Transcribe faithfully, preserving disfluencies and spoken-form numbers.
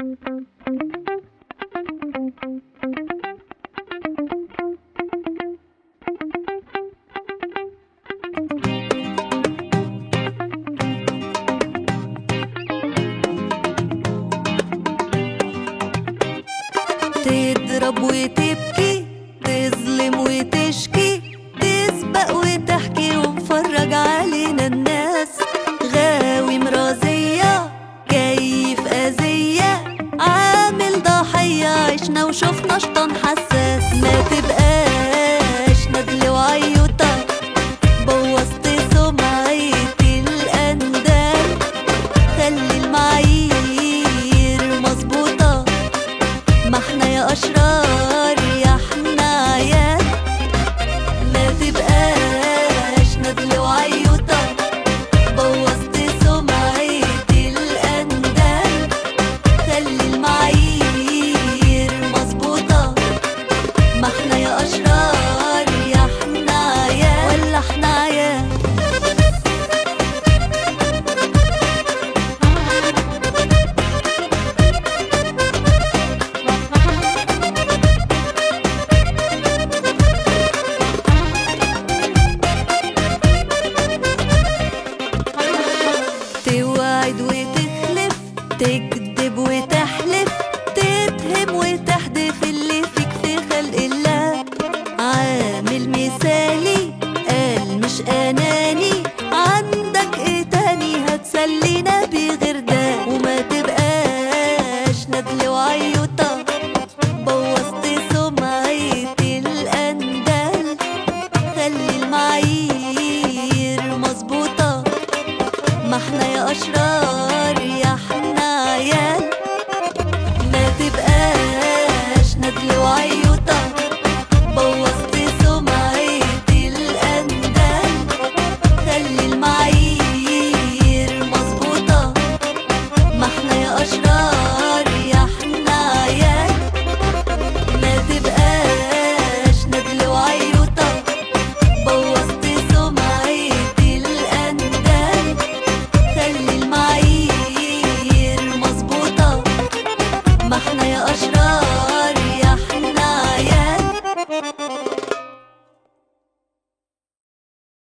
تضرب وتبكي، تظلم وتشكي، تسبق وتحكي ومفرج علينا الناس. غاوي مرازية، كيف أذية، عامل ضحية، عشنا وشوفنا شطان حساس. ما تبقاش ندل وعيوطة، بوظت سمعة الأندال. خلي المعايير مظبوطة، ما احنا يا أشرار يا احنا عيال. ما تبقاش ندل وعيوطة، بوظت سمعة الأندال. خلي المعايير مظبوطة، ما احنا يا أشرار يا احنا عيال، ولا احنا عيال. توعد وتخلف، تكذب وتحلف، تتهم وتحلف،